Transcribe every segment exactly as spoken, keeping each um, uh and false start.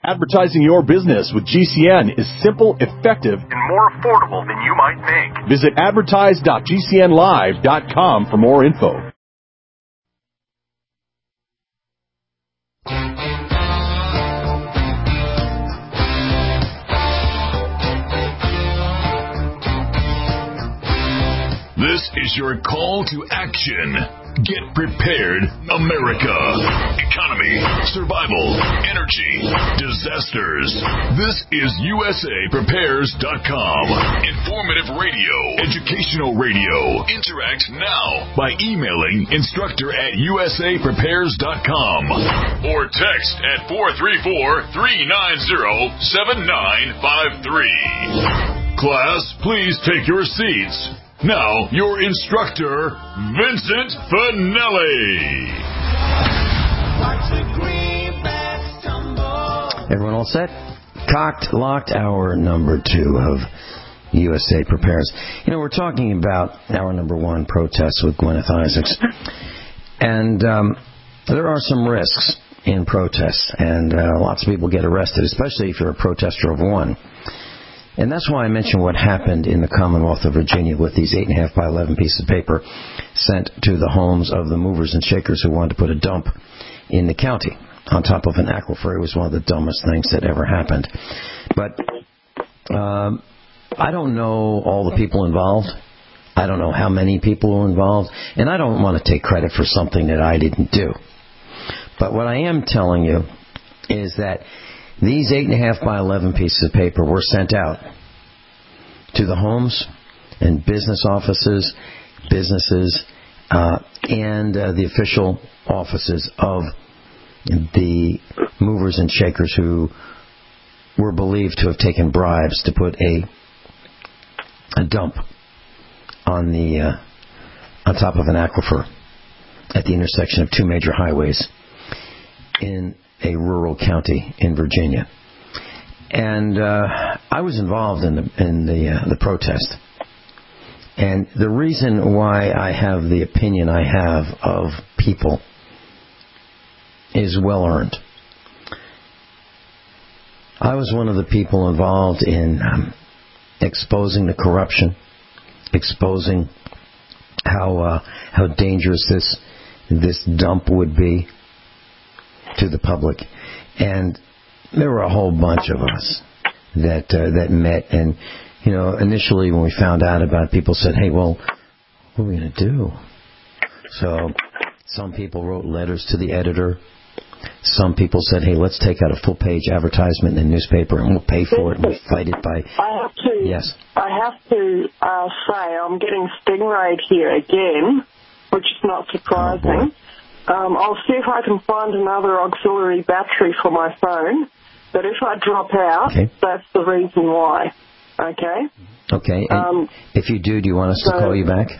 Advertising your business with G C N is simple, effective, and more affordable than you might think. Visit advertise dot g c n live dot com for more info. This is your call to action. Get prepared, America. Economy, survival, energy, disasters. This is U S A Prepares dot com. Informative radio, educational radio. Interact now by emailing instructor at U S A Prepares dot com or text at four three four, three nine zero, seven nine five three. Class, please take your seats. Now, your instructor, Vincent Finelli. Everyone all set? Cocked, locked, hour number two of U S A Prepares. You know, we're talking about hour number one, protests with Gwyneth Isaacs. And um, there are some risks in protests, and uh, lots of people get arrested, especially if you're a protester of one. And that's why I mentioned what happened in the Commonwealth of Virginia with these eight point five by eleven pieces of paper sent to the homes of the movers and shakers who wanted to put a dump in the county on top of an aquifer. It was one of the dumbest things that ever happened. But um, I don't know all the people involved. I don't know how many people were involved. And I don't want to take credit for something that I didn't do. But what I am telling you is that these eight point five by eleven pieces of paper were sent out to the homes and business offices, businesses, uh, and uh, the official offices of the movers and shakers who were believed to have taken bribes to put a a dump on the uh, on top of an aquifer at the intersection of two major highways in a rural county in Virginia. And uh, I was involved in the in the uh, the protest. And the reason why I have the opinion I have of people is well earned. I was one of the people involved in um, exposing the corruption, exposing how uh, how dangerous this this dump would be to the public. And there were a whole bunch of us that uh, that met, and you know, initially when we found out about it, people said, hey, well, what are we going to do? So some people wrote letters to the editor. Some people said, hey, let's take out a full-page advertisement in the newspaper and we'll pay for it and we'll fight it by... I have to, yes. I have to uh, say I'm getting stingrayed here again, which is not surprising. Oh, um, I'll see if I can find another auxiliary battery for my phone, but if I drop out, okay, that's the reason why. Okay? Okay. And um, if you do, do you want us so, to call you back?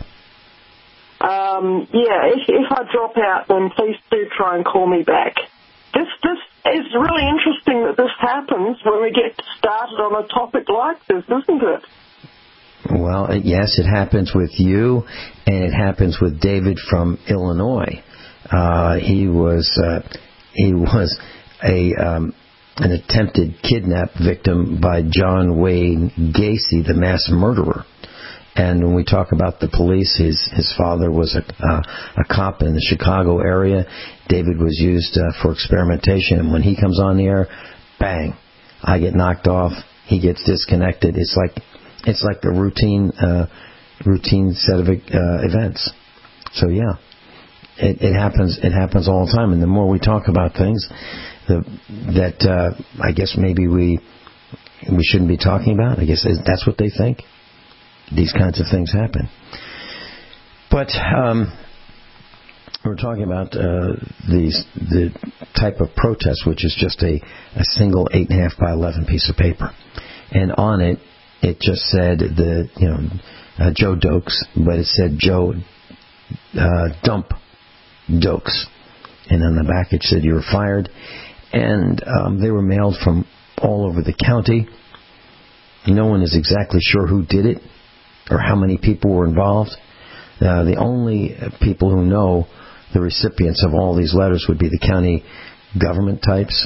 Um, yeah, if, if I drop out, then please do try and call me back. This this is really interesting that this happens when we get started on a topic like this, isn't it? Well, yes, it happens with you, and it happens with David from Illinois. Uh, he was uh, he was a um, an attempted kidnap victim by John Wayne Gacy, the mass murderer. And when we talk about the police, his his father was a uh, a cop in the Chicago area. David was used uh, for experimentation, and when he comes on the air, bang, I get knocked off. He gets disconnected. It's like it's like a routine uh, routine set of uh, events. So yeah, it, it happens. It happens all the time. And the more we talk about things, the, that uh, I guess maybe we we shouldn't be talking about. I guess that's what they think. These kinds of things happen. But um, we're talking about uh, these the type of protest, which is just a, a single eight and a half by eleven piece of paper, and on it it just said the you know uh, Joe Dokes, but it said Joe uh, Dump Dokes, and on the back it said you were fired, and um, they were mailed from all over the county. No one is exactly sure who did it or how many people were involved. Uh, the only people who know the recipients of all these letters would be the county government types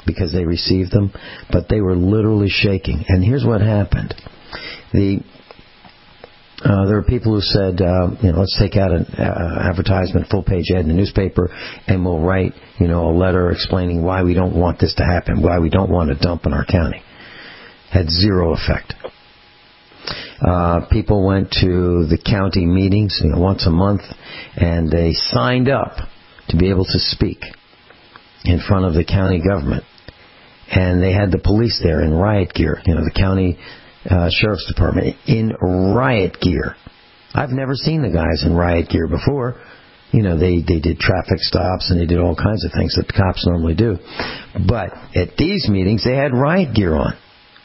because they received them, but they were literally shaking. And here's what happened. The uh, there were people who said, uh, you know, let's take out an uh, advertisement, full-page ad in the newspaper, and we'll write, you know, a letter explaining why we don't want this to happen, why we don't want a dump in our county. Had zero effect. Uh, people went to the county meetings, you know, once a month, and they signed up to be able to speak in front of the county government. And they had the police there in riot gear, you know, the county uh, sheriff's department in riot gear. I've never seen the guys in riot gear before. You know, they, they did traffic stops and they did all kinds of things that the cops normally do. But at these meetings, they had riot gear on.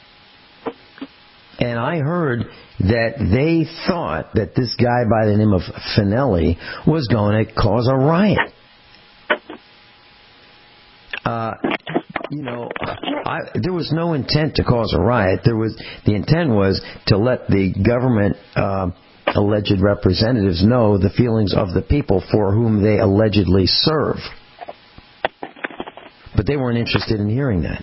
And I heard that they thought that this guy by the name of Finelli was going to cause a riot. Uh, you know, I, there was no intent to cause a riot. There was the intent was to let the government uh, alleged representatives know the feelings of the people for whom they allegedly serve. But they weren't interested in hearing that.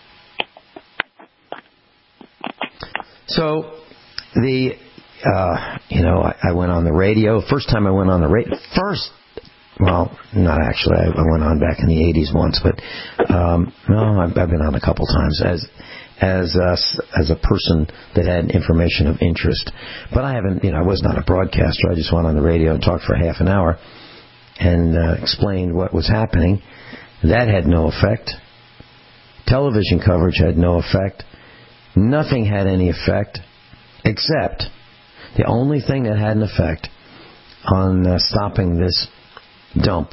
So, the, uh, you know, I, I went on the radio. First time I went on the radio, first, well, not actually, I, I went on back in the eighties once, but, um, no, I've, I've been on a couple times as, as, a, as a person that had information of interest. But I haven't, you know, I was not a broadcaster. I just went on the radio and talked for half an hour and uh, explained what was happening. That had no effect. Television coverage had no effect. Nothing had any effect, except the only thing that had an effect on uh, stopping this dump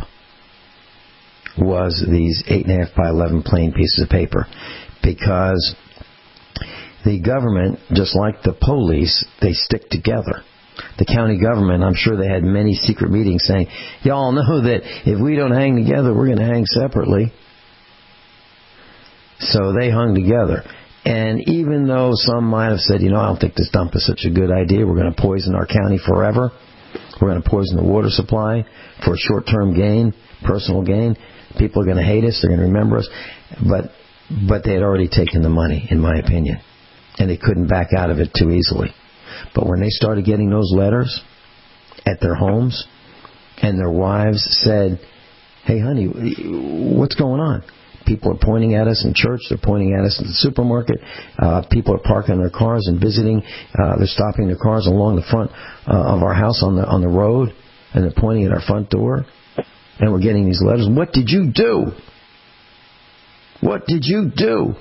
was these eight and a half by eleven plain pieces of paper, because the government, just like the police, they stick together. The county government, I'm sure they had many secret meetings saying, y'all know that if we don't hang together, we're going to hang separately. So they hung together. And even though some might have said, you know, I don't think this dump is such a good idea, we're going to poison our county forever, we're going to poison the water supply for short-term gain, personal gain, people are going to hate us, they're going to remember us, but but they had already taken the money, in my opinion, and they couldn't back out of it too easily. But when they started getting those letters at their homes, and their wives said, hey, honey, what's going on? People are pointing at us in church. They're pointing at us in the supermarket. Uh, people are parking their cars and visiting. Uh, they're stopping their cars along the front uh, of our house on the on the road, and they're pointing at our front door. And we're getting these letters. What did you do? What did you do?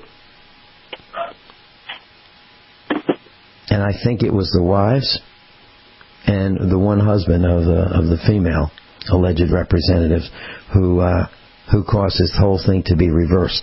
And I think it was the wives and the one husband of the of the female alleged representatives who. Uh, who caused this whole thing to be reversed.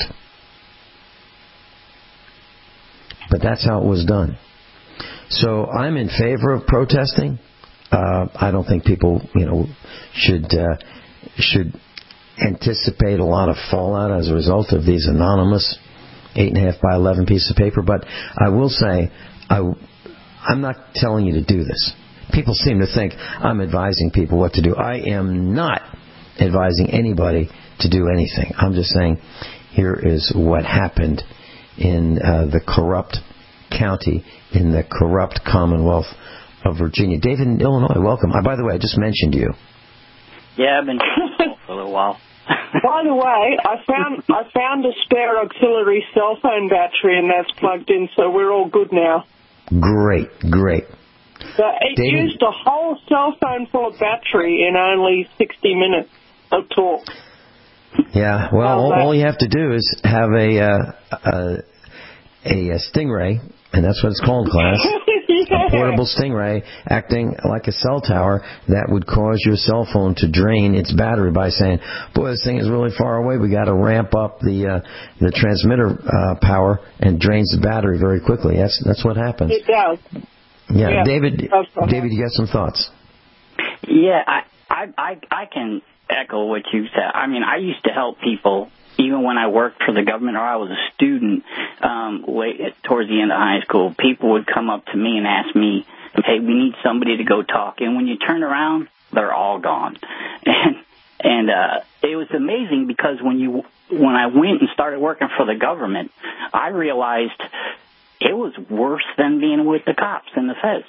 But that's how it was done. So I'm in favor of protesting. Uh, I don't think people, you know, should uh, should anticipate a lot of fallout as a result of these anonymous eight and a half by eleven pieces of paper. But I will say, I, I'm not telling you to do this. People seem to think I'm advising people what to do. I am not advising anybody to do anything. I'm just saying, here is what happened in uh, the corrupt county, in the corrupt Commonwealth of Virginia. David in Illinois, welcome. Uh, by the way, I just mentioned you. Yeah, I've been for a little while. By the way, I found I found a spare auxiliary cell phone battery, and that's plugged in, so we're all good now. Great, great. So it David, used a whole cell phone full of battery in only sixty minutes of talk. Yeah, well, all, all you have to do is have a, uh, a, a, a Stingray, and that's what it's called, class. Yeah. A portable Stingray acting like a cell tower that would cause your cell phone to drain its battery by saying, boy, this thing is really far away. We got to ramp up the uh, the transmitter uh, power, and drains the battery very quickly. That's that's what happens. It does. Yeah, yeah. David, David, you got some thoughts? Yeah, I, I, I, I can echo what you said. I mean, I used to help people even when I worked for the government or I was a student. Um, way, towards the end of high school, people would come up to me and ask me, hey, we need somebody to go talk. And when you turn around, they're all gone. And and uh, it was amazing because when you when I went and started working for the government, I realized it was worse than being with the cops and the feds.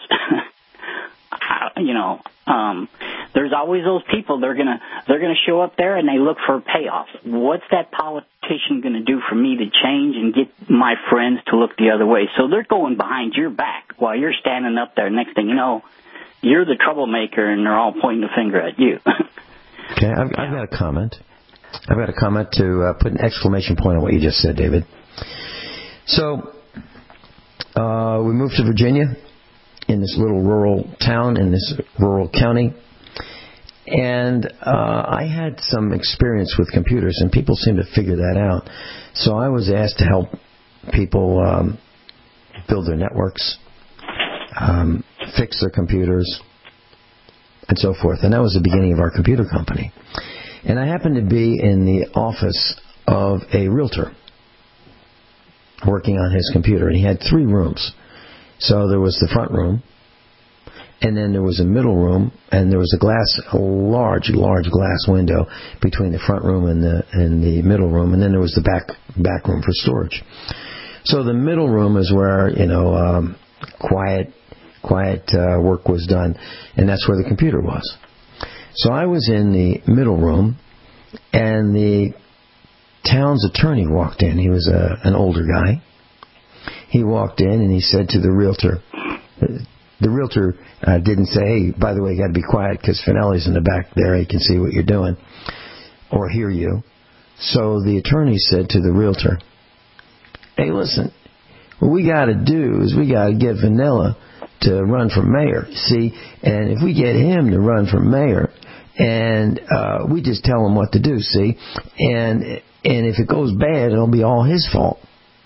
I, you know, um, there's always those people. They're gonna they're gonna show up there and they look for payoffs. What's that politician gonna do for me to change and get my friends to look the other way? So they're going behind your back while you're standing up there. Next thing you know, you're the troublemaker, and they're all pointing the finger at you. Okay, I've, I've got a comment. I've got a comment to uh, put an exclamation point on what you just said, David. So uh, we moved to Virginia, in this little rural town, in this rural county. And uh, I had some experience with computers, and people seem to figure that out. So I was asked to help people um, build their networks, um, fix their computers, and so forth. And that was the beginning of our computer company. And I happened to be in the office of a realtor working on his computer, and he had three rooms. So there was the front room, and then there was a middle room, and there was a glass, a large, large glass window between the front room and the and the middle room, and then there was the back back room for storage. So the middle room is where, you know, um, quiet, quiet uh, work was done, and that's where the computer was. So I was in the middle room, and the town's attorney walked in. He was a, an older guy. He walked in and he said to the realtor, the realtor uh, didn't say, hey, by the way, you got to be quiet because Finelli's in the back there. He can see what you're doing or hear you. So the attorney said to the realtor, hey, listen, what we got to do is we got to get Vanilla to run for mayor, see, and if we get him to run for mayor and uh, we just tell him what to do, see, and and if it goes bad, it'll be all his fault.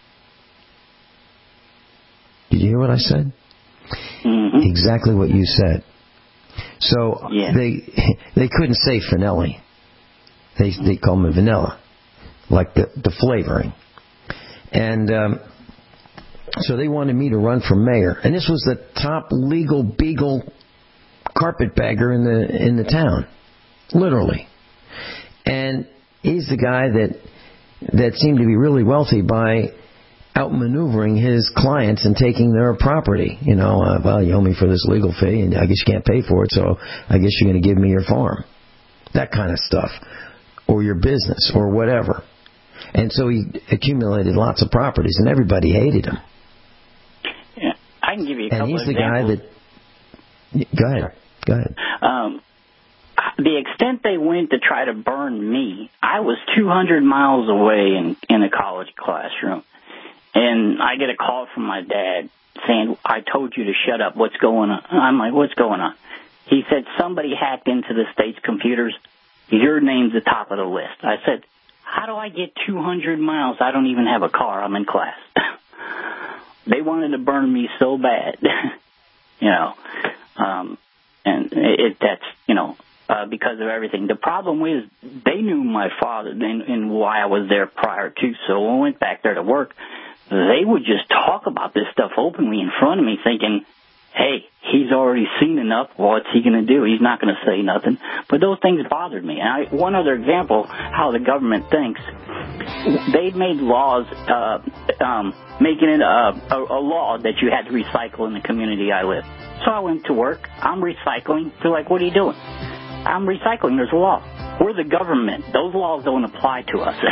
Did you hear what I said? Mm-hmm. Exactly what you said. So yeah. they they couldn't say Finelli. They they call him Vanilla, like the the flavoring. And um, so they wanted me to run for mayor, and this was the top legal beagle carpetbagger in the in the town, literally. And he's the guy that that seemed to be really wealthy by outmaneuvering his clients and taking their property. You know, uh, well, you owe me for this legal fee, and I guess you can't pay for it, so I guess you're going to give me your farm. That kind of stuff. Or your business, or whatever. And so he accumulated lots of properties, and everybody hated him. Yeah, I can give you a couple And he's the examples. guy that... Go ahead. Go ahead. Um, the extent they went to try to burn me, I was two hundred miles away in, in a college classroom. And I get a call from my dad saying, I told you to shut up. What's going on? I'm like, what's going on? He said, somebody hacked into the state's computers. Your name's the top of the list. I said, how do I get two hundred miles? I don't even have a car. I'm in class. They wanted to burn me so bad. you know, um, and it, it that's, you know, uh, because of everything. The problem is they knew my father and, and why I was there prior to. So when I went back there to work, they would just talk about this stuff openly in front of me thinking, hey, he's already seen enough. What's he going to do? He's not going to say nothing. But those things bothered me. And I, one other example how the government thinks. They made laws uh, um, making it a, a, a law that you had to recycle in the community I live. So I went to work. I'm recycling. They're like, what are you doing? I'm recycling. There's a law. We're the government. Those laws don't apply to us.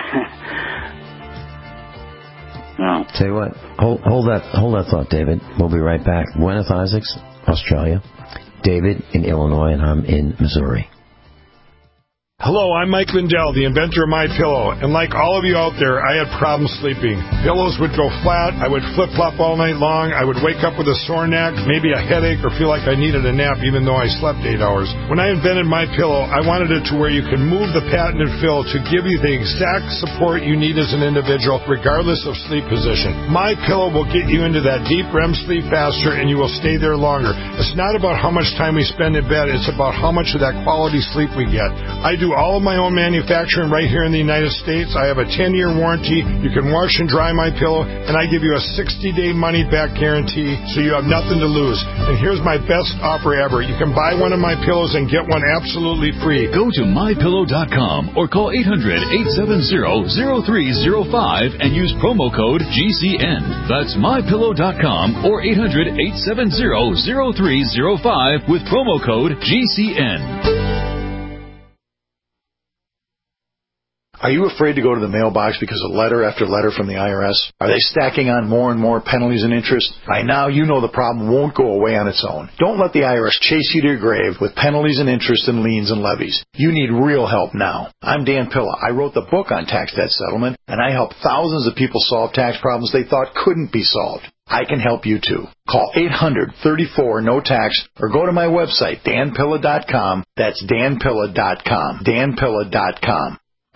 No. Tell you what, hold, hold that hold that thought, David. We'll be right back. Gwyneth Isaacs, Australia. David in Illinois, and I'm in Missouri. Hello, I'm Mike Lindell, the inventor of MyPillow, and like all of you out there, I had problems sleeping. Pillows would go flat, I would flip-flop all night long, I would wake up with a sore neck, maybe a headache, or feel like I needed a nap even though I slept eight hours. When I invented MyPillow, I wanted it to where you can move the patented fill to give you the exact support you need as an individual, regardless of sleep position. MyPillow will get you into that deep R E M sleep faster, and you will stay there longer. It's not about how much time we spend in bed, it's about how much of that quality sleep we get. I do all of my own manufacturing right here in the United States. I have a ten-year warranty. You can wash and dry my pillow, and I give you a sixty-day money-back guarantee, so you have nothing to lose. And here's my best offer ever. You can buy one of my pillows and get one absolutely free. Go to my pillow dot com or call eight hundred, eight seven zero, zero three zero five and use promo code G C N. That's my pillow dot com or eight hundred, eight seven zero, zero three zero five with promo code G C N. Are you afraid to go to the mailbox because of letter after letter from the I R S? Are they stacking on more and more penalties and interest? By now, you know the problem won't go away on its own. Don't let the I R S chase you to your grave with penalties and interest and liens and levies. You need real help now. I'm Dan Pilla. I wrote the book on tax debt settlement, and I help thousands of people solve tax problems they thought couldn't be solved. I can help you too. Call eight hundred, thirty-four, no tax or go to my website, dan pilla dot com. That's dan pilla dot com. dan pilla dot com.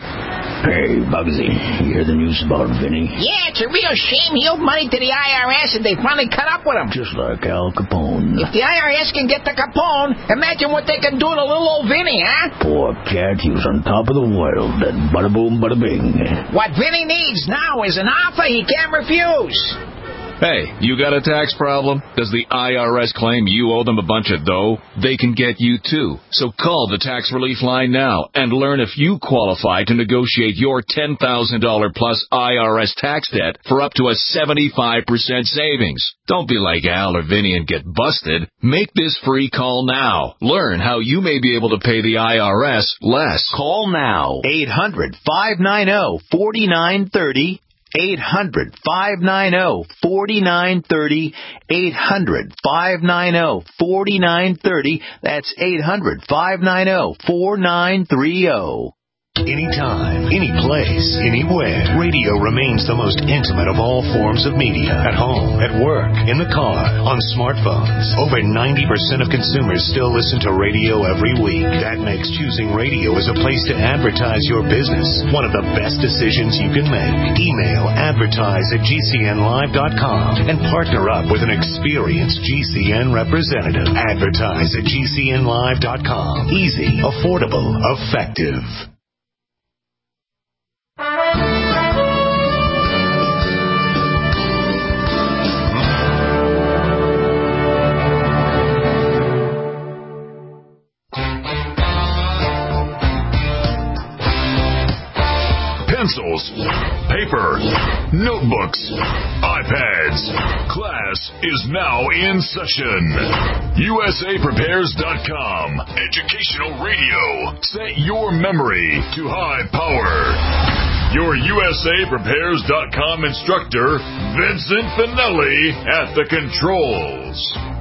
Hey, Bugsy, you hear the news about Vinny? Yeah, it's a real shame he owed money to the I R S and they finally cut up with him. Just like Al Capone. If the I R S can get to Capone, imagine what they can do to little old Vinny, huh? Poor cat, he was on top of the world, then bada boom, bada bing. What Vinny needs now is an offer he can't refuse. Hey, you got a tax problem? Does the I R S claim you owe them a bunch of dough? They can get you too. So call the Tax Relief Line now and learn if you qualify to negotiate your ten thousand dollars plus I R S tax debt for up to a seventy-five percent savings. Don't be like Al or Vinny and get busted. Make this free call now. Learn how you may be able to pay the I R S less. Call now. eight hundred, five nine zero, four nine three zero. eight hundred, five nine zero, four nine three zero. eight hundred, five nine zero, four nine three zero. That's eight hundred, five nine zero, four nine three zero. Anytime, any place, anywhere, radio remains the most intimate of all forms of media. At home, at work, in the car, on smartphones. Over ninety percent of consumers still listen to radio every week. That makes choosing radio as a place to advertise your business one of the best decisions you can make. Email advertise at G C N live dot com and partner up with an experienced G C N representative. Advertise at G C N live dot com. Easy, affordable, effective. Pencils, paper, notebooks, iPads. Class is now in session. U S A Prepares dot com. Educational radio. Set your memory to high power. Your U S A Prepares dot com instructor, Vincent Finelli, at the controls.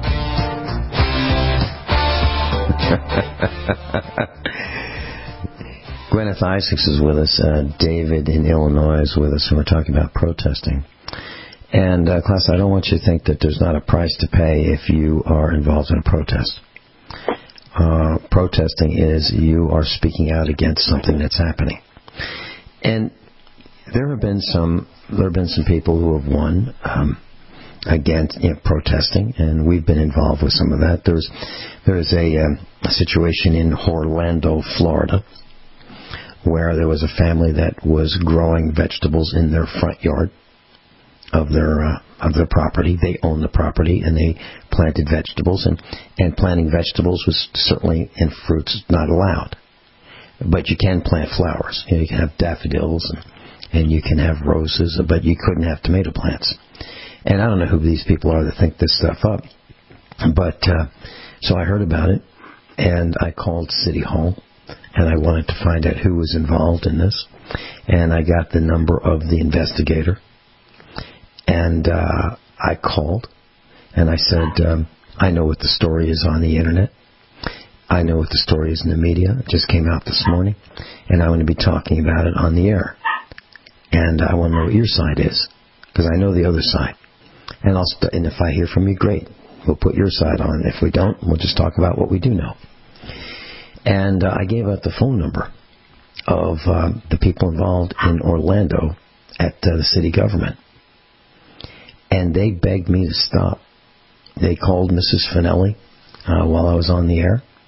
Gwyneth Isaacs is with us. Uh, David in Illinois is with us, and we're talking about protesting. And, uh, class, I don't want you to think that there's not a price to pay if you are involved in a protest. Uh, protesting is you are speaking out against something that's happening. And there have been some there have been some people who have won um, against you know, protesting, and we've been involved with some of that. There's there's a, um, a situation in Orlando, Florida, where there was a family that was growing vegetables in their front yard of their uh, of their property. They owned the property, and they planted vegetables, and, and planting vegetables was certainly, and fruits, not allowed. But you can plant flowers. You know, you can have daffodils, and, and you can have roses, but you couldn't have tomato plants. And I don't know who these people are that think this stuff up. But uh, so I heard about it, and I called City Hall, and I wanted to find out who was involved in this. And I got the number of the investigator. And uh, I called, and I said, um, I know what the story is on the Internet. I know what the story is in the media. It just came out this morning, and I want to be talking about it on the air. And I want to know what your side is, because I know the other side. And, I'll st- and if I hear from you, great. We'll put your side on. If we don't, we'll just talk about what we do know. And uh, I gave out the phone number of uh, the people involved in Orlando at uh, the city government. And they begged me to stop. They called Missus Finelli uh, while I was on the air,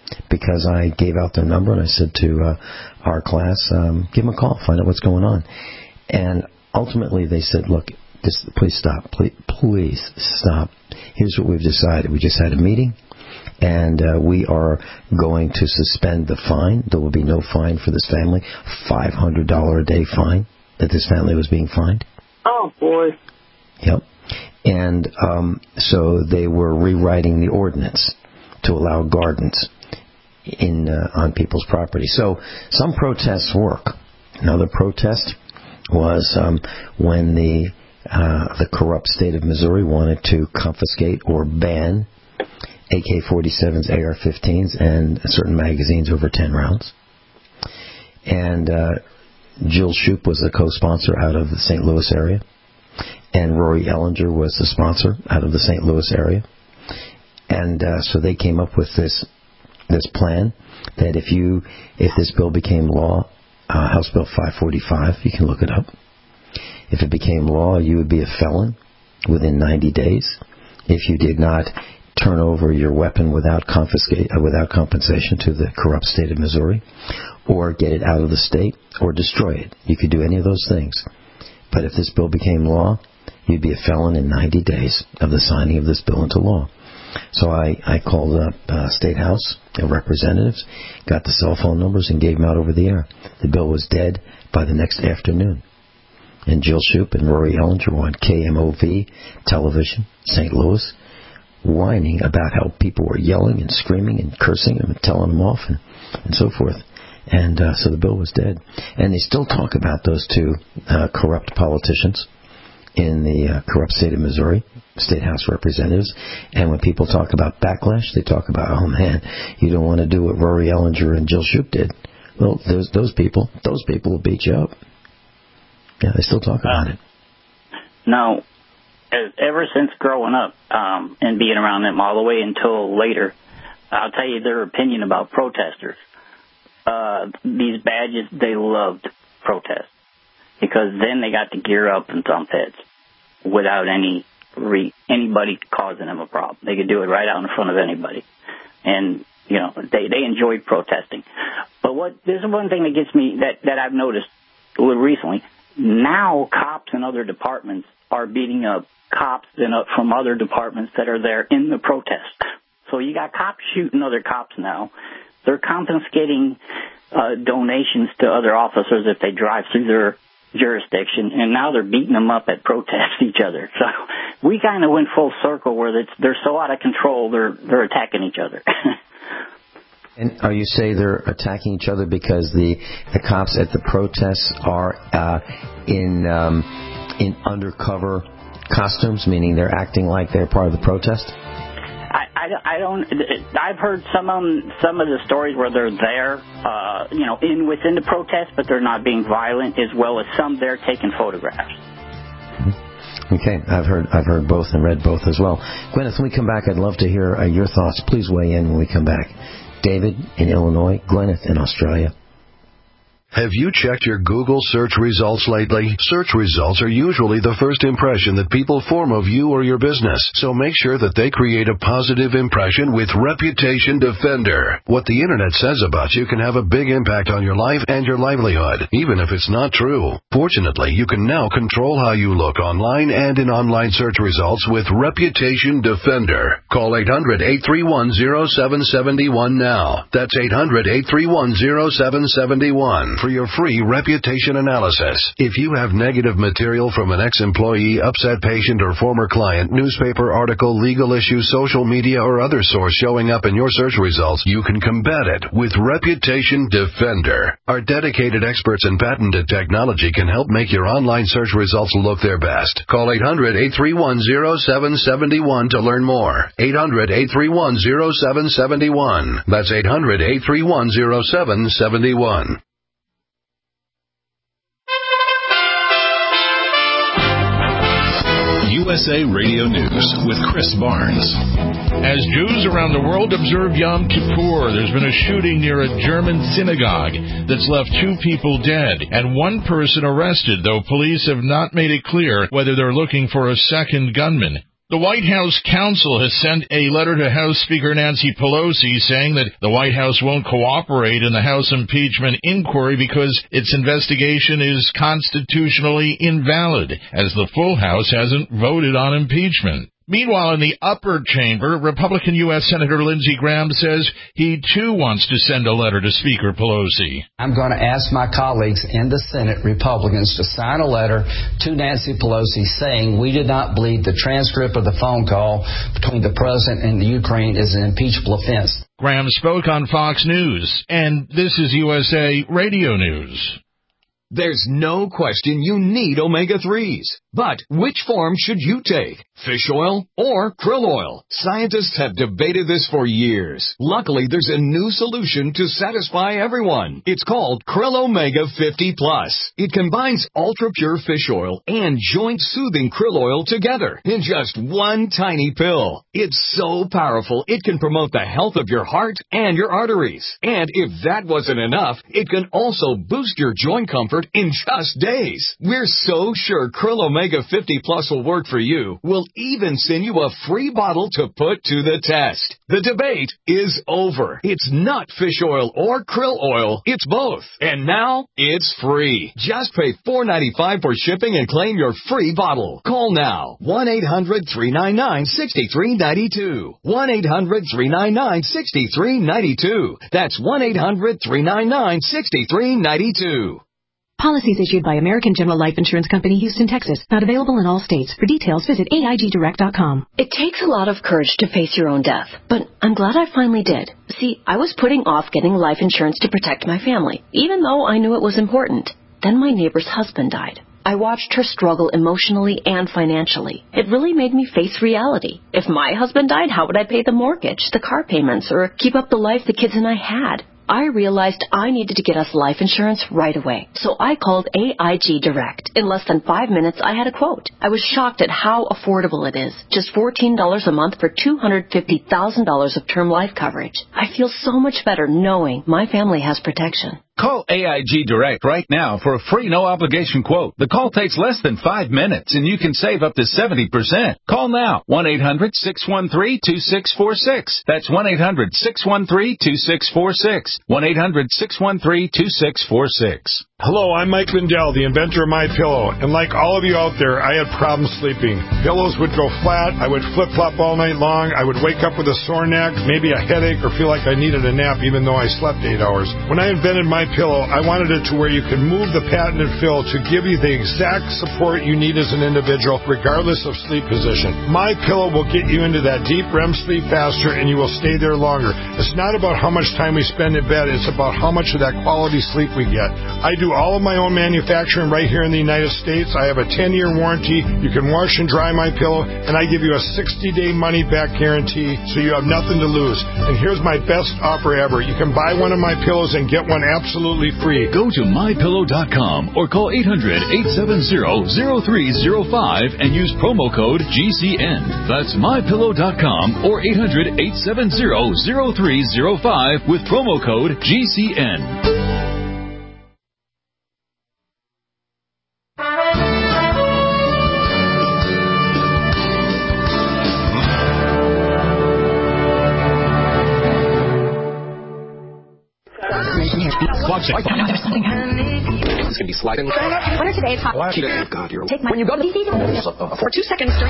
because I gave out their number and I said to uh, our class, um, give them a call, find out what's going on. And ultimately they said, look, this, please stop. Please, please stop. Here's what we've decided. We just had a meeting, and uh, we are going to suspend the fine. There will be no fine for this family. five hundred dollars a day fine that this family was being fined. Oh, boy. Yep. And um, so they were rewriting the ordinance to allow gardens in uh, on people's property. So some protests work. Another protest was um, when the uh, the corrupt state of Missouri wanted to confiscate or ban A K forty-sevens, A R fifteens, and certain magazines over ten rounds. And uh, Jill Shoup was the co-sponsor out of the Saint Louis area, and Rory Ellinger was the sponsor out of the Saint Louis area. And uh, so they came up with this this plan that if you if this bill became law, uh, House Bill five forty-five, you can look it up. If it became law, you would be a felon within ninety days if you did not turn over your weapon without confiscate uh, without compensation to the corrupt state of Missouri, or get it out of the state, or destroy it. You could do any of those things. But if this bill became law, you'd be a felon in ninety days of the signing of this bill into law. So I, I called up uh, State House representatives, got the cell phone numbers, and gave them out over the air. The bill was dead by the next afternoon. And Jill Shoup and Rory Ellinger were on K M O V television, Saint Louis, whining about how people were yelling and screaming and cursing them and telling them off and, and so forth. And uh, so the bill was dead. And they still talk about those two uh, corrupt politicians in the uh, corrupt state of Missouri, State House representatives. And when people talk about backlash, they talk about, oh man, you don't want to do what Rory Ellinger and Jill Shoup did. Well, those those people, those people will beat you up. Yeah, they still talk about uh, it. No, as, ever since growing up um, and being around them all the way until later, I'll tell you their opinion about protesters. Uh, these badges, they loved protest because then they got to gear up and thump heads without any re- anybody causing them a problem. They could do it right out in front of anybody. And, you know, they, they enjoyed protesting. But what this is one thing that gets me, that, that I've noticed recently. Now cops in other departments are beating up cops in, uh, from other departments that are there in the protest. So you got cops shooting other cops now. They're confiscating uh, donations to other officers if they drive through their jurisdiction, and now they're beating them up at protests each other. So we kind of went full circle where it's, they're so out of control, they're they're attacking each other. And are you saying they're attacking each other because the, the cops at the protests are uh, in um, in undercover costumes, meaning they're acting like they're part of the protest? I, I, I don't. I've heard some of them, some of the stories where they're there, uh, you know, in within the protest, but they're not being violent, as well as some there taking photographs. Okay, I've heard I've heard both and read both as well. Gwyneth, when we come back, I'd love to hear uh, your thoughts. Please weigh in when we come back. David in Illinois, Gwyneth in Australia. Have you checked your Google search results lately? Search results are usually the first impression that people form of you or your business, so make sure that they create a positive impression with Reputation Defender. What the Internet says about you can have a big impact on your life and your livelihood, even if it's not true. Fortunately, you can now control how you look online and in online search results with Reputation Defender. Call eight hundred, eight three one, zero seven seven one now. That's eight hundred, eight three one, zero seven seven one. For your free reputation analysis. If you have negative material from an ex-employee, upset patient, or former client, newspaper article, legal issue, social media, or other source showing up in your search results, you can combat it with Reputation Defender. Our dedicated experts in patented technology can help make your online search results look their best. Call eight hundred, eight three one, zero seven seven one to learn more. eight hundred, eight three one, zero seven seven one. That's eight hundred, eight three one, zero seven seven one. U S A Radio News with Chris Barnes. As Jews around the world observe Yom Kippur, there's been a shooting near a German synagogue that's left two people dead and one person arrested, though police have not made it clear whether they're looking for a second gunman. The White House counsel has sent a letter to House Speaker Nancy Pelosi saying that the White House won't cooperate in the House impeachment inquiry because its investigation is constitutionally invalid, as the full House hasn't voted on impeachment. Meanwhile, in the upper chamber, Republican U S Senator Lindsey Graham says he too wants to send a letter to Speaker Pelosi. I'm going to ask my colleagues in the Senate, Republicans, to sign a letter to Nancy Pelosi saying we did not believe the transcript of the phone call between the President and the Ukraine is an impeachable offense. Graham spoke on Fox News, and this is U S A Radio News. There's no question you need omega threes. But which form should you take? Fish oil or krill oil? Scientists have debated this for years. Luckily, there's a new solution to satisfy everyone. It's called Krill Omega fifty plus. It combines ultra-pure fish oil and joint-soothing krill oil together in just one tiny pill. It's so powerful, it can promote the health of your heart and your arteries. And if that wasn't enough, it can also boost your joint comfort in just days. We're so sure Krill Omega fifty plus will work for you. We'll even send you a free bottle to put to the test. The debate is over. It's not fish oil or krill oil. It's both. And now it's free. Just pay four dollars and ninety-five cents for shipping and claim your free bottle. Call now. one eight hundred three nine nine six three nine two. one eight hundred three nine nine six three nine two. That's one eight hundred three nine nine six three nine two. Policies issued by American General Life Insurance Company, Houston, Texas. Not available in all states. For details, visit A I G direct dot com. It takes a lot of courage to face your own death, but I'm glad I finally did. See, I was putting off getting life insurance to protect my family, even though I knew it was important. Then my neighbor's husband died. I watched her struggle emotionally and financially. It really made me face reality. If my husband died, how would I pay the mortgage, the car payments, or keep up the life the kids and I had? I realized I needed to get us life insurance right away. So I called A I G Direct. In less than five minutes, I had a quote. I was shocked at how affordable it is. Just fourteen dollars a month for two hundred fifty thousand dollars of term life coverage. I feel so much better knowing my family has protection. Call A I G Direct right now for a free no-obligation quote. The call takes less than five minutes, and you can save up to seventy percent. Call now, one eight hundred six one three two six four six. That's one eight hundred six one three two six four six. one eight hundred six one three two six four six. Hello, I'm Mike Lindell, the inventor of MyPillow, and like all of you out there, I had problems sleeping. Pillows would go flat, I would flip-flop all night long, I would wake up with a sore neck, maybe a headache, or feel like I needed a nap even though I slept eight hours. When I invented MyPillow, I wanted it to where you could move the patented fill to give you the exact support you need as an individual, regardless of sleep position. MyPillow will get you into that deep R E M sleep faster, and you will stay there longer. It's not about how much time we spend in bed, it's about how much of that quality sleep we get. I do all of my own manufacturing right here in the United States. I have a ten-year warranty. You can wash and dry my pillow, and I give you a sixty-day money-back guarantee, so you have nothing to lose. And here's my best offer ever. You can buy one of my pillows and get one absolutely free. Go to my pillow dot com or call eight hundred eight seven zero zero three zero five and use promo code G C N. That's my pillow dot com or eight hundred eight seven zero zero three zero five with promo code G C N. There's something happening. It's going to be sliding. What are today's hot? God, you're... Take my... When you go to the D V D... For two seconds during...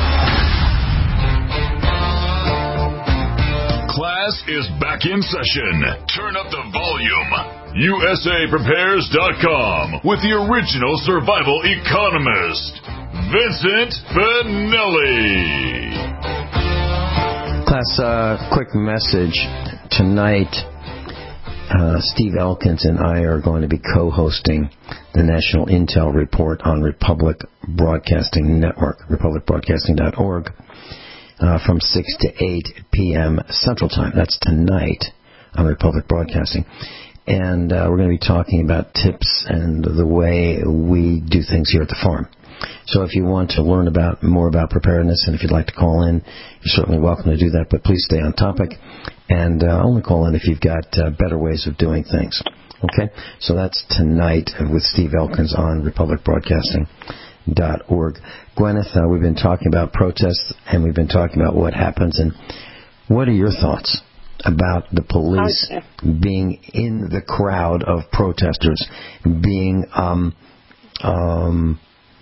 Class is back in session. Turn up the volume. U S A prepares dot com with the original survival economist, Vincent Finelli. Class, uh, quick message. Tonight, uh, Steve Elkins and I are going to be co-hosting the National Intel Report on Republic Broadcasting Network, republic broadcasting dot org. Uh, from six to eight p.m. Central Time. That's tonight on Republic Broadcasting. And uh, we're going to be talking about tips and the way we do things here at the farm. So if you want to learn about more about preparedness, and if you'd like to call in, you're certainly welcome to do that, but please stay on topic. And uh, only call in if you've got uh, better ways of doing things. Okay? So that's tonight with Steve Elkins on Republic Broadcasting dot org. Gwyneth, uh, we've been talking about protests, and we've been talking about what happens. And what are your thoughts about the police okay. being in the crowd of protesters, being um, um,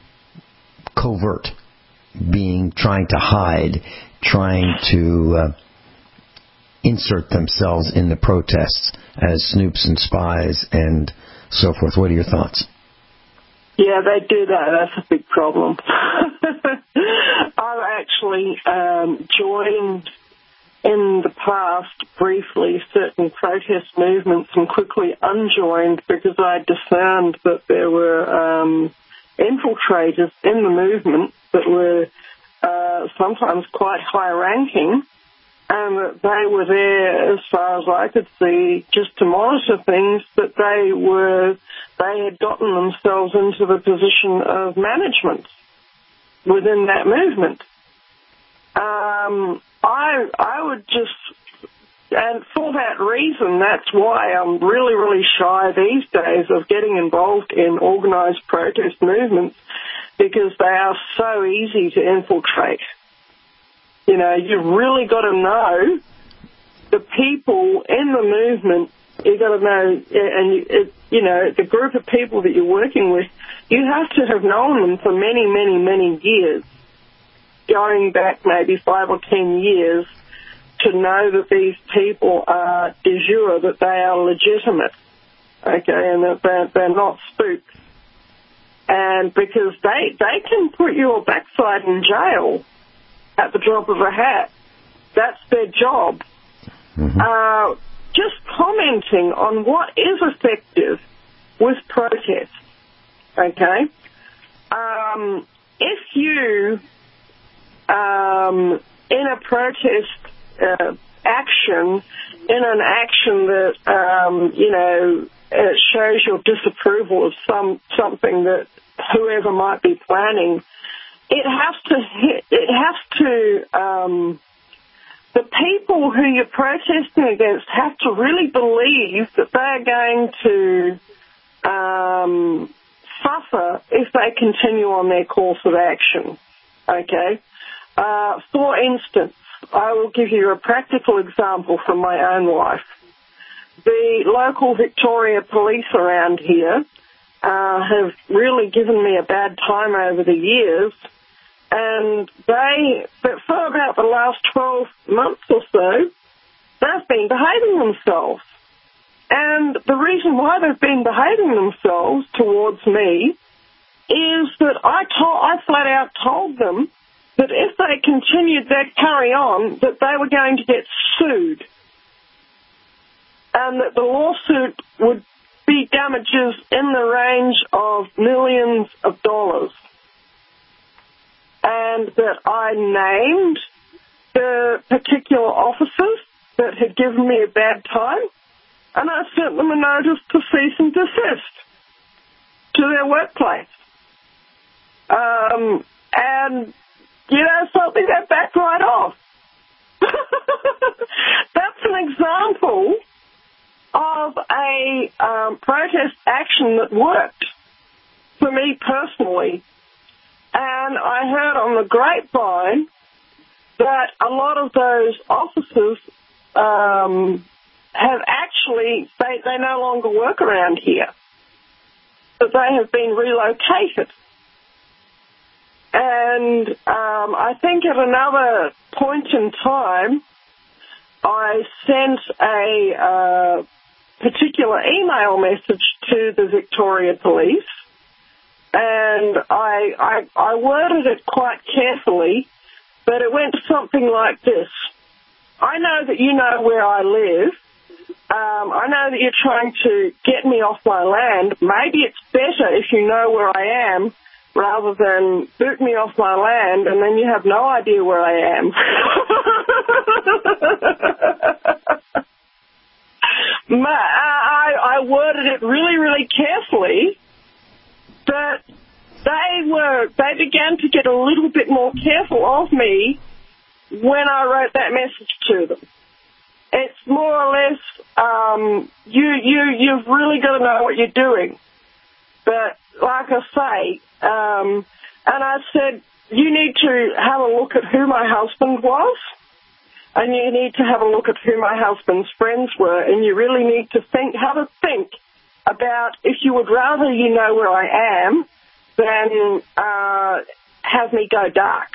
covert, being trying to hide, trying to uh, insert themselves in the protests as snoops and spies and so forth? What are your thoughts? Yeah, they do that. That's a big problem. I've actually um, joined in the past briefly certain protest movements and quickly unjoined because I discerned that there were um, infiltrators in the movement that were uh, sometimes quite high-ranking, and that they were there, as far as I could see, just to monitor things, that they were they had gotten themselves into the position of management within that movement. Um, I I would just, and for that reason, that's why I'm really, really shy these days of getting involved in organised protest movements, because they are so easy to infiltrate. You know, you've really got to know the people in the movement. You've got to know, and you, it, you know, the group of people that you're working with, you have to have known them for many, many, many years, going back maybe five or ten years, to know that these people are de jure, that they are legitimate, okay, and that they're, they're not spooks. And because they, they can put your backside in jail at the drop of a hat. That's their job. Mm-hmm. Uh, just commenting on what is effective with protest, okay? Um, if you, um, in a protest uh, action, in an action that, um, you know, it shows your disapproval of some something that whoever might be planning, it has to hit, it has to, um, the people who you're protesting against have to really believe that they're going to um, suffer if they continue on their course of action, okay? Uh, for instance, I will give you a practical example from my own life. The local Victoria Police around here uh, have really given me a bad time over the years, and they, but for about the last twelve months or so, they've been behaving themselves. And the reason why they've been behaving themselves towards me is that I told, I flat out told them that if they continued their carry on, that they were going to get sued, and that the lawsuit would be damages in the range of millions of dollars. And that I named the particular officers that had given me a bad time, and I sent them a notice to cease and desist to their workplace. Um, and, you know, something, they backed right off. That's an example of a um, protest action that worked for me personally. And I heard on the grapevine that a lot of those officers um, have actually, they, they no longer work around here, but they have been relocated. And um, I think at another point in time, I sent a uh, particular email message to the Victoria Police, and I, I, I worded it quite carefully, but it went something like this. I know that you know where I live. Um, I know that you're trying to get me off my land. Maybe it's better if you know where I am rather than boot me off my land and then you have no idea where I am. I, I worded it really, really carefully, but they were, they began to get a little bit more careful of me when I wrote that message to them. It's more or less, um, you, you, you've really got to know what you're doing. But like I say, um, And I said, you need to have a look at who my husband was, and you need to have a look at who my husband's friends were, and you really need to think, have a think about if you would rather you know where I am than uh, have me go dark.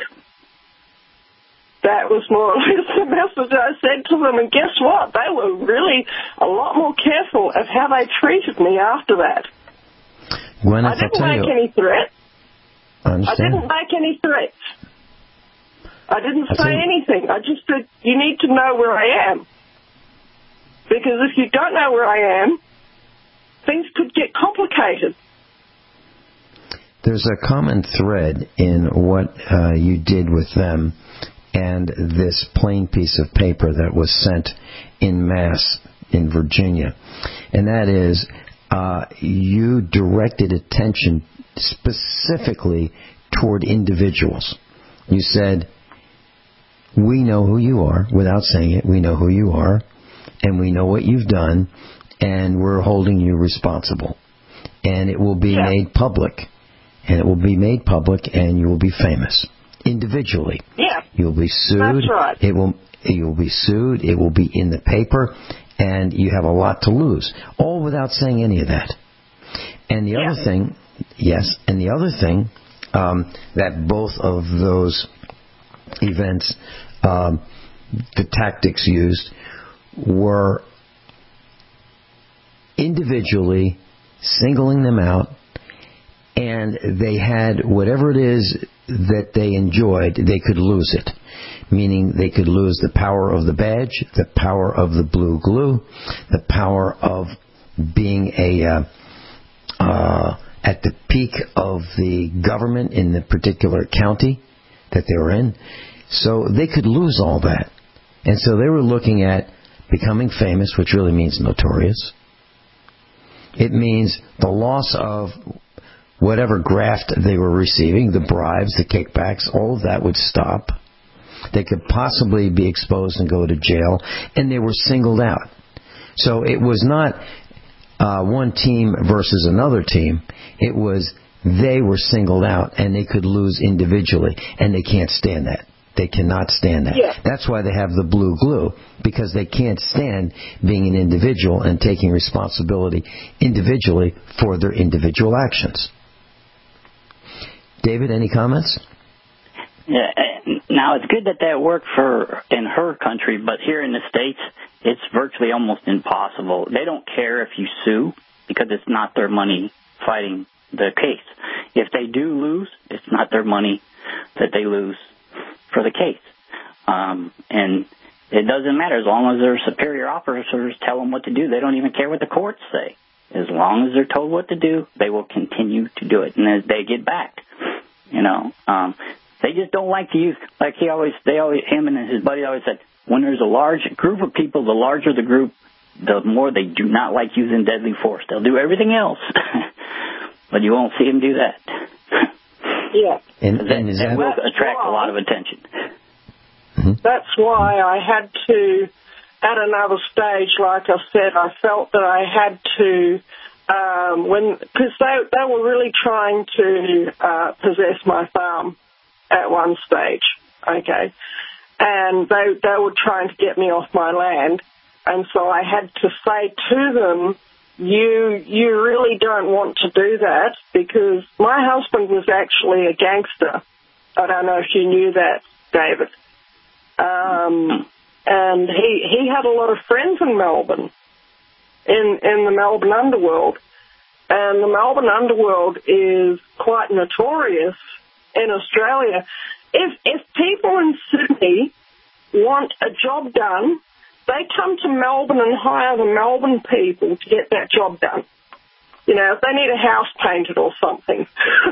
That was more or less the message I said to them, and guess what? They were really a lot more careful of how they treated me after that. Gwyneth, I didn't I'll tell make you, any threats. I I understand. didn't make any threats. I didn't I say think- anything. I just said, you need to know where I am. Because if you don't know where I am, things could get complicated. There's a common thread in what uh, you did with them and this plain piece of paper that was sent in mass in Virginia. And that is, uh, you directed attention specifically toward individuals. You said, we know who you are, without saying it, we know who you are, and we know what you've done, and we're holding you responsible. And it will be Yeah. made public. And it will be made public, and you will be famous. Individually. Yeah. You'll be sued. That's right. It will, you'll be sued. It will be in the paper, and you have a lot to lose. All without saying any of that. And the Yeah. other thing, yes, and the other thing um, that both of those events, um, the tactics used, were individually singling them out, and they had whatever it is that they enjoyed, they could lose it. Meaning they could lose the power of the badge, the power of the blue glue, the power of being a uh, uh, at the peak of the government in the particular county that they were in. So they could lose all that. And so they were looking at becoming famous, which really means notorious. It means the loss of whatever graft they were receiving, the bribes, the kickbacks, all of that would stop. They could possibly be exposed and go to jail, and they were singled out. So it was not uh, one team versus another team. It was they were singled out, and they could lose individually, and they can't stand that. They cannot stand that. Yeah. That's why they have the blue glue, because they can't stand being an individual and taking responsibility individually for their individual actions. David, any comments? Yeah, now it's good that that worked for in her country, but here in the States, it's virtually almost impossible. They don't care if you sue because it's not their money fighting the case. If they do lose, it's not their money that they lose for the case. Um, and it doesn't matter as long as their superior officers tell them what to do. They don't even care what the courts say. As long as they're told what to do, they will continue to do it. And as they get back, you know, um, they just don't like to use, like he always, they always, him and his buddy always said, when there's a large group of people, the larger the group, the more they do not like using deadly force. They'll do everything else, but you won't see them do that. Yeah. And, that, and is that that, will attract a lot of attention. That's why I had to, at another stage, like I said, I felt that I had to, um, when, because they, they were really trying to uh, possess my farm at one stage, okay, and they, they were trying to get me off my land, and so I had to say to them, you, you really don't want to do that, because my husband was actually a gangster. I don't know if you knew that, David. Um, and he he had a lot of friends in Melbourne, in in the Melbourne underworld, and the Melbourne underworld is quite notorious in Australia. If if people in Sydney want a job done, they come to Melbourne and hire the Melbourne people to get that job done. You know, if they need a house painted or something.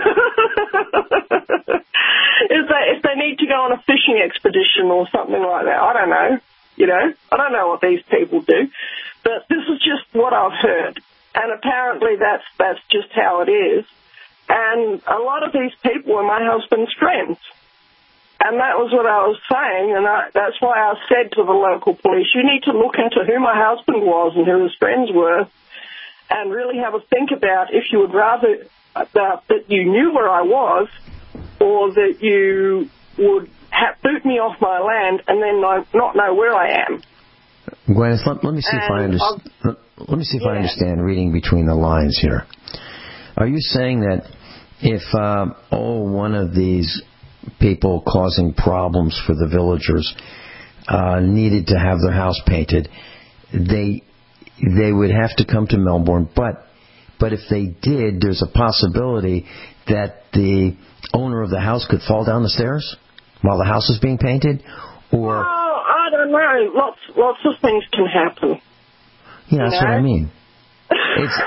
if they if they need to go on a fishing expedition or something like that, I don't know. You know, I don't know what these people do, but this is just what I've heard, and apparently that's that's just how it is. And a lot of these people were my husband's friends, and that was what I was saying, and I, that's why I said to the local police, you need to look into who my husband was and who his friends were, and really have a think about if you would rather uh, that you knew where I was or that you would ha- boot me off my land and then I not know where I am. Gwyneth, let, let me see and if I understand. Let, let me see if yeah. I understand reading between the lines here. Are you saying that if uh, oh one of these people causing problems for the villagers uh, needed to have their house painted, they they would have to come to Melbourne, but but if they did, there's a possibility that the owner of the house could fall down the stairs while the house is being painted, or oh, I don't know. Lots lots of things can happen. Yeah, that's know? what I mean. It's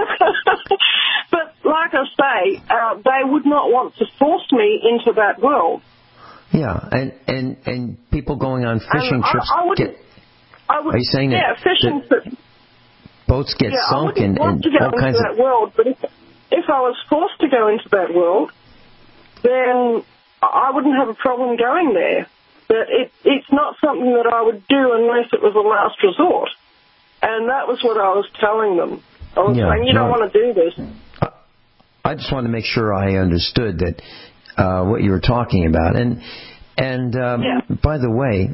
but like I say, uh, they would not want to force me into that world. Yeah, and and, and people going on fishing and trips I, I get. I would, are you saying yeah, that, fishing that boats get yeah, sunk I and, want and to go all into kinds that of world, but if if I was forced to go into that world, then I wouldn't have a problem going there. But it, it's not something that I would do unless it was a last resort. And that was what I was telling them. I was yeah, saying, you no, don't want to do this. I just wanted to make sure I understood that uh, what you were talking about. And and um, yeah. by the way,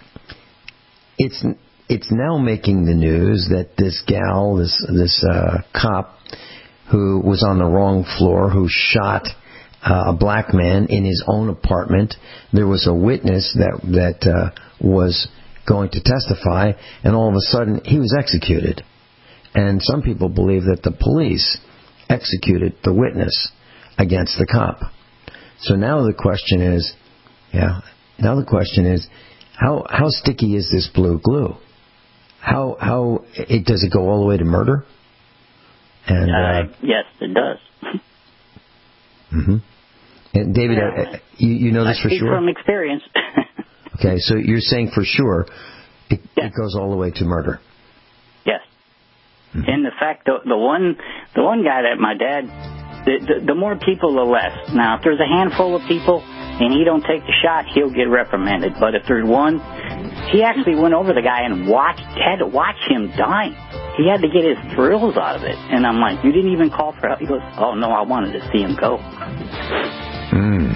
it's it's now making the news that this gal, this this uh, cop, who was on the wrong floor, who shot uh, a black man in his own apartment. There was a witness that that uh, was going to testify, and all of a sudden he was executed. And some people believe that the police executed the witness against the cop. So now the question is, yeah, now the question is, how how sticky is this blue glue? How how it does it go all the way to murder? And uh, uh, yes, it does. Mm-hmm. And David, yeah. uh, you you know this I for speak sure? From experience. Okay, so you're saying for sure it, yeah. it goes all the way to murder. Yes. Mm-hmm. And the fact the the one the one guy that my dad, the, the the more people, the less. Now, if there's a handful of people and he don't take the shot, he'll get reprimanded. But if there's one, he actually went over the guy and watched had to watch him dying. He had to get his thrills out of it. And I'm like, you didn't even call for help? He goes, oh no, I wanted to see him go. Mm.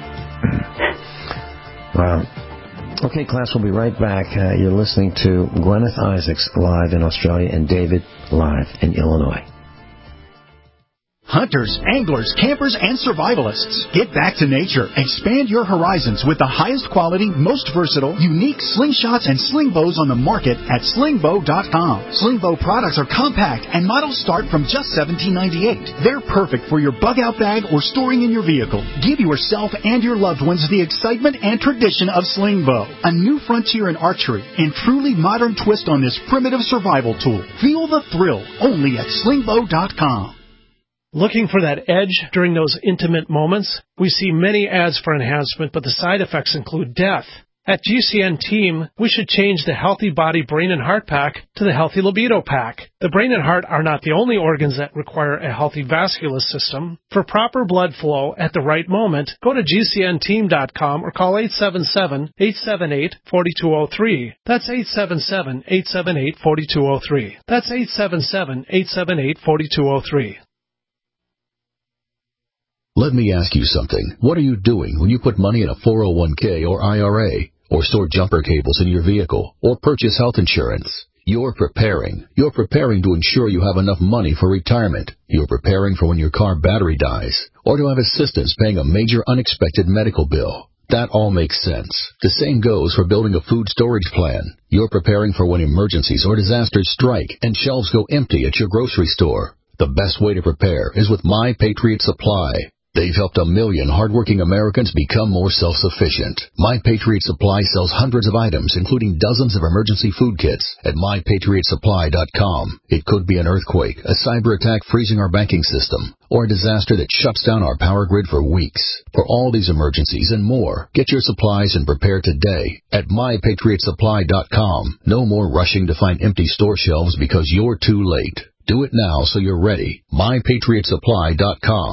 Wow. Okay, class, we'll be right back. Uh, you're listening to Gwyneth Isaacs live in Australia and David live in Illinois. Hunters, anglers, campers, and survivalists. Get back to nature. Expand your horizons with the highest quality, most versatile, unique slingshots and sling bows on the market at sling bow dot com. Sling bow products are compact and models start from just seventeen ninety-eight. They're perfect for your bug-out bag or storing in your vehicle. Give yourself and your loved ones the excitement and tradition of sling bow. A new frontier in archery and truly modern twist on this primitive survival tool. Feel the thrill only at sling bow dot com. Looking for that edge during those intimate moments? We see many ads for enhancement, but the side effects include death. At G C N Team, we should change the Healthy Body, Brain, and Heart Pack to the Healthy Libido Pack. The brain and heart are not the only organs that require a healthy vascular system. For proper blood flow at the right moment, go to G C N team dot com or call eight seven seven, eight seven eight, four two zero three. That's eight seven seven, eight seven eight, four two zero three. That's eight seven seven, eight seven eight, four two zero three. Let me ask you something. What are you doing when you put money in a four oh one k or I R A, or store jumper cables in your vehicle, or purchase health insurance? You're preparing. You're preparing to ensure you have enough money for retirement. You're preparing for when your car battery dies, or to have assistance paying a major unexpected medical bill. That all makes sense. The same goes for building a food storage plan. You're preparing for when emergencies or disasters strike and shelves go empty at your grocery store. The best way to prepare is with My Patriot Supply. They've helped a million hardworking Americans become more self-sufficient. My Patriot Supply sells hundreds of items, including dozens of emergency food kits, at my patriot supply dot com. It could be an earthquake, a cyber attack freezing our banking system, or a disaster that shuts down our power grid for weeks. For all these emergencies and more, get your supplies and prepare today at my patriot supply dot com. No more rushing to find empty store shelves because you're too late. Do it now so you're ready. my patriot supply dot com.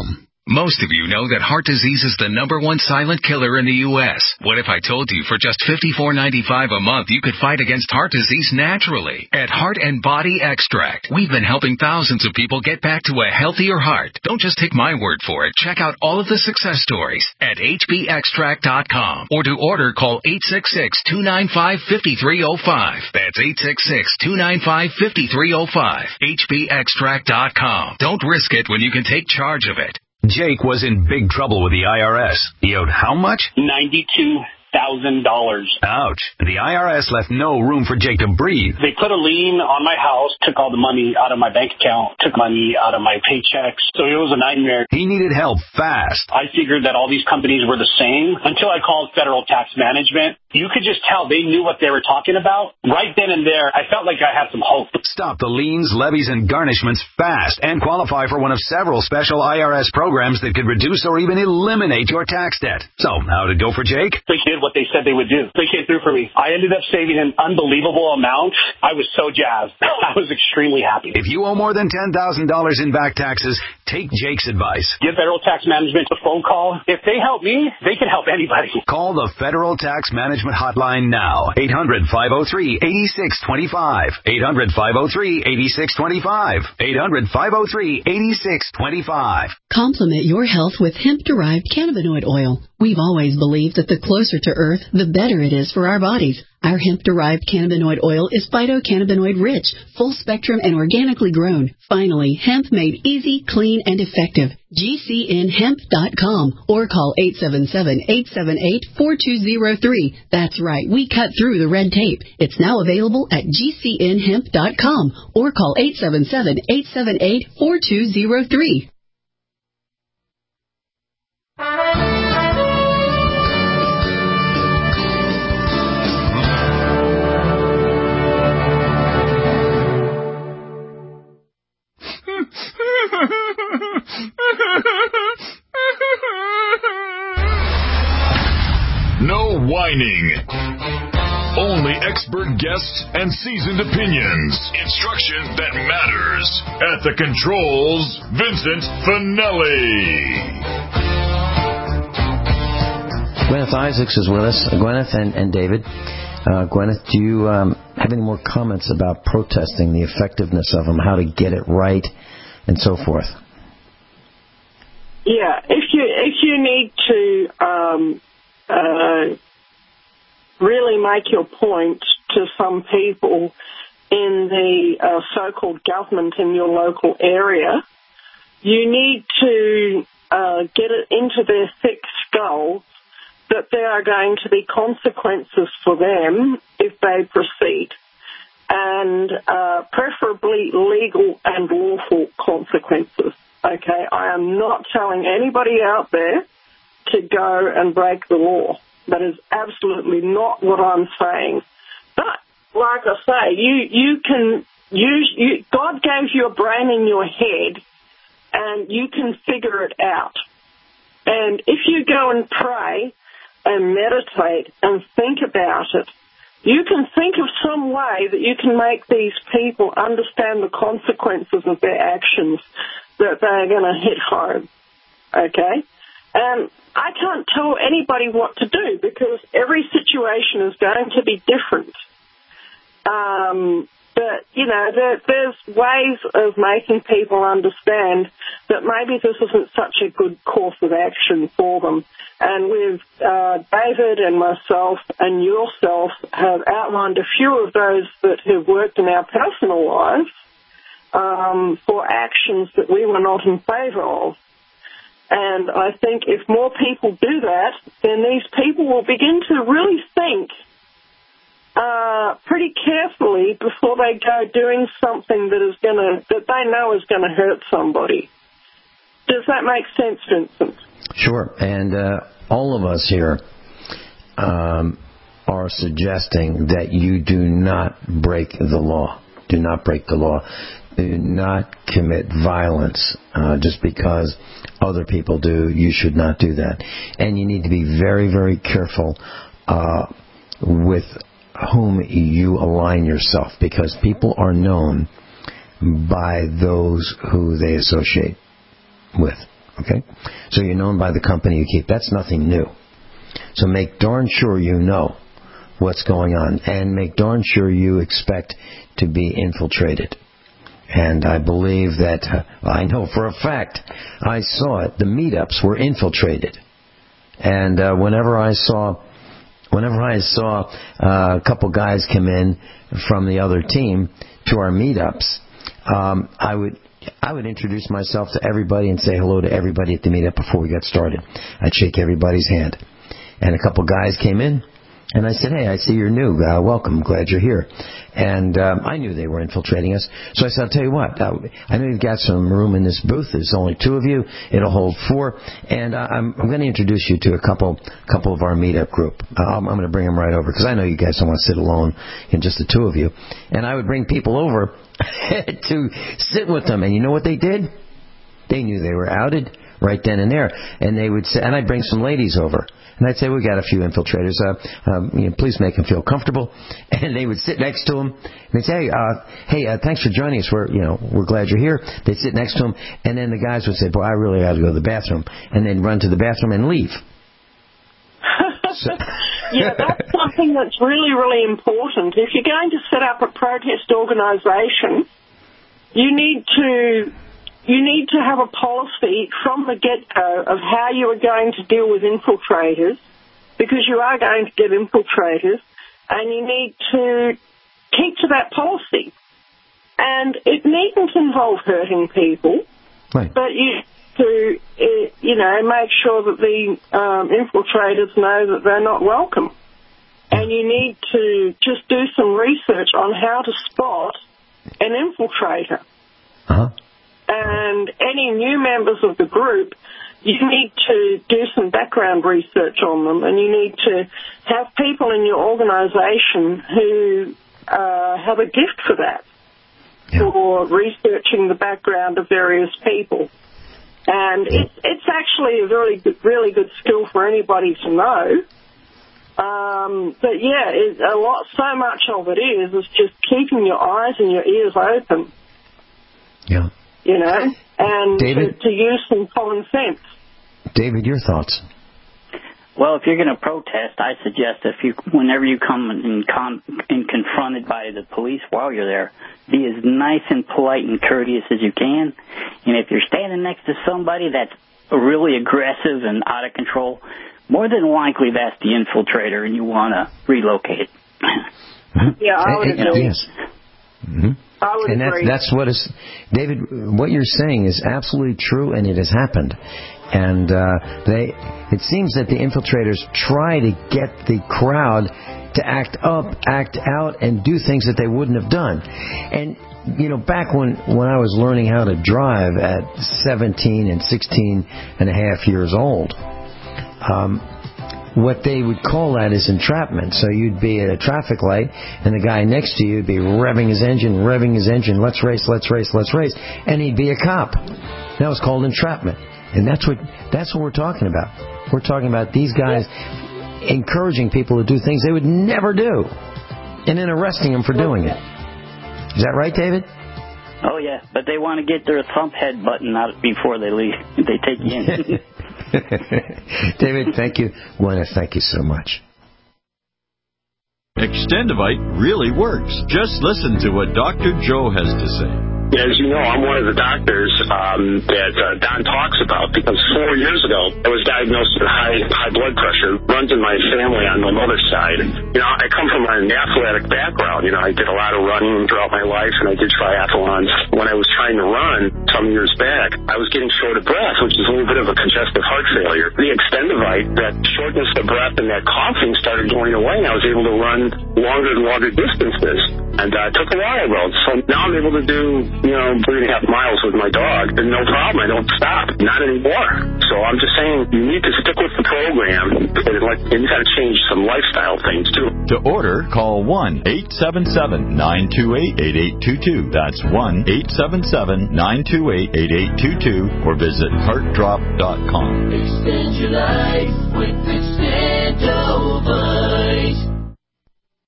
Most of you know that heart disease is the number one silent killer in the U S What if I told you for just fifty-four ninety-five a month you could fight against heart disease naturally? At Heart and Body Extract, we've been helping thousands of people get back to a healthier heart. Don't just take my word for it. Check out all of the success stories at H B extract dot com, or to order, call eight six six, two nine five, five three zero five. That's eight six six, two nine five, five three zero five. H B extract dot com. Don't risk it when you can take charge of it. Jake was in big trouble with the I R S. He owed how much? ninety-two thousand dollars. Ouch. The I R S left no room for Jake to breathe. They put a lien on my house, took all the money out of my bank account, took money out of my paychecks. So it was a nightmare. He needed help fast. I figured that all these companies were the same until I called Federal Tax Management. You could just tell they knew what they were talking about. Right then and there, I felt like I had some hope. Stop the liens, levies, and garnishments fast and qualify for one of several special I R S programs that could reduce or even eliminate your tax debt. So, how did it go for Jake? They did what they said they would do. They came through for me. I ended up saving an unbelievable amount. I was so jazzed. I was extremely happy. If you owe more than ten thousand dollars in back taxes, take Jake's advice. Give Federal Tax Management a phone call. If they help me, they can help anybody. Call the Federal Tax Management hotline now. eight hundred, five oh three, eight six two five. eight hundred, five oh three, eight six two five. eight hundred, five oh three, eight six two five. Complement your health with hemp-derived cannabinoid oil. We've always believed that the closer to Earth, the better it is for our bodies. Our hemp-derived cannabinoid oil is phytocannabinoid rich, full spectrum, and organically grown. Finally, hemp made easy, clean, and effective. G C N hemp dot com or call eight seven seven, eight seven eight, four two zero three. That's right, we cut through the red tape. It's now available at G C N hemp dot com or call eight seven seven, eight seven eight, four two zero three. No whining. Only expert guests and seasoned opinions. Instruction that matters. At the controls, Vincent Finelli. Gwyneth Isaacs is with us. Gwyneth and, and David. Uh, Gwyneth, do you um, have any more comments about protesting, the effectiveness of them, how to get it right, and so forth? Yeah, if you if you need to um, uh, really make your point to some people in the uh, so-called government in your local area, you need to uh, get it into their thick skull that there are going to be consequences for them if they proceed, and uh, preferably legal and lawful consequences. Okay, I am not telling anybody out there to go and break the law. That is absolutely not what I'm saying. But, like I say, you, you can use, you, God gave you a brain in your head and you can figure it out. And if you go and pray and meditate and think about it, you can think of some way that you can make these people understand the consequences of their actions, that they're going to hit home, okay? And I can't tell anybody what to do because every situation is going to be different. Um, but, you know, there, there's ways of making people understand that maybe this isn't such a good course of action for them. And with uh, David and myself and yourself have outlined a few of those that have worked in our personal lives um, for actions that we were not in favour of. And I think if more people do that, then these people will begin to really think uh, pretty carefully before they go doing something that is going to that they know is going to hurt somebody. Does that make sense, Vincent? Sure. And uh, all of us here um, are suggesting that you do not break the law. Do not break the law. Do not commit violence uh, just because other people do. You should not do that. And you need to be very, very careful uh, with whom you align yourself, because people are known by those who they associate with. Okay? So you're known by the company you keep. That's nothing new. So make darn sure you know what's going on, and make darn sure you expect to be infiltrated. And I believe that, uh, I know for a fact, I saw it. The meetups were infiltrated. And uh, whenever I saw, whenever I saw uh, a couple guys come in from the other team to our meetups, um, I would I would introduce myself to everybody and say hello to everybody at the meetup before we got started. I'd shake everybody's hand. And a couple guys came in, and I said, hey, I see you're new. Uh, welcome. Glad you're here. And um, I knew they were infiltrating us. So I said, I'll tell you what. Uh, I know you've got some room in this booth. There's only two of you. It'll hold four. And uh, I'm, I'm going to introduce you to a couple couple of our meetup group. Uh, I'm, I'm going to bring them right over because I know you guys don't want to sit alone in just the two of you. And I would bring people over to sit with them. And you know what they did? They knew they were outed right then and there. And they would say, and I'd bring some ladies over. And I'd say, we got a few infiltrators. Uh, um, you know, please make them feel comfortable. And they would sit next to them. And they'd say, hey, uh, hey, uh, thanks for joining us. We're, you know, we're glad you're here. They'd sit next to them. And then the guys would say, boy, I really got to go to the bathroom. And they'd run to the bathroom and leave. So. Yeah, that's something that's really, really important. If you're going to set up a protest organisation, you need to... You need to have a policy from the get-go of how you are going to deal with infiltrators, because you are going to get infiltrators, and you need to keep to that policy. And it needn't involve hurting people, right. but you to you know make sure that the um, infiltrators know that they're not welcome. And you need to just do some research on how to spot an infiltrator. Uh-huh. And any new members of the group, you need to do some background research on them, and you need to have people in your organisation who uh, have a gift for that, yeah. for researching the background of various people. And it's, it's actually a really good, really good skill for anybody to know. Um, but yeah, it, a lot, so much of it is is just keeping your eyes and your ears open. Yeah. You know, and to, to use some common sense. David, your thoughts? Well, if you're going to protest, I suggest if you, whenever you come and, con, and confronted by the police while you're there, be as nice and polite and courteous as you can. And if you're standing next to somebody that's really aggressive and out of control, more than likely that's the infiltrator, and you want to relocate. Yeah, I would agree. Yes. Mm-hmm. I would and agree. That's, that's what is, David, what you're saying is absolutely true, and it has happened. And uh, they, it seems that the infiltrators try to get the crowd to act up, act out, and do things that they wouldn't have done. And, you know, back when, when I was learning how to drive at seventeen and sixteen and a half years old, um, what they would call that is entrapment. So you'd be at a traffic light, and the guy next to you would be revving his engine, revving his engine, let's race, let's race, let's race, and he'd be a cop. That was called entrapment. And that's what that's what we're talking about. We're talking about these guys encouraging people to do things they would never do, and then arresting them for doing it. Is that right, David? Oh, yeah, but they want to get their thumb head button out before they leave. They take you in. David, thank you. Gwyneth, thank you so much. Extendivite really works. Just listen to what Doctor Joe has to say. As you know, I'm one of the doctors um, that uh, Don talks about, because four years ago I was diagnosed with high high blood pressure. Runs in my family on my mother's side. You know, I come from an athletic background. You know, I did a lot of running throughout my life, and I did triathlons. When I was trying to run some years back, I was getting short of breath, which is a little bit of a congestive heart failure. The Extendivite, that shortness of breath and that coughing started going away, and I was able to run longer and longer distances. And uh, it took a while, though. So now I'm able to do, you know, three and a half miles with my dog, and no problem. I don't stop. Not anymore. So I'm just saying, you need to stick with the program, and, like, and you got to change some lifestyle things, too. To order, call one eight seven seven, nine two eight, eight eight two two. That's one eight seven seven, nine two eight, eight eight two two, or visit heart drop dot com. Extend your life with Extend.